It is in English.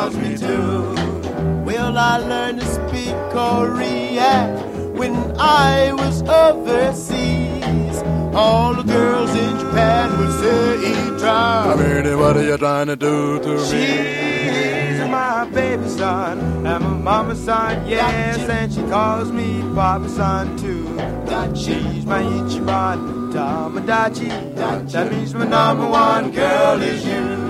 calls me too. Well, I learned to speak Korean when I was overseas. All the girls in Japan would say, try. I mean, what are you trying to do to me? She's my baby son and my mama's son, yes, and she calls me Papa son too. She's my Ichiban Tamadachi. That means my number one girl is you.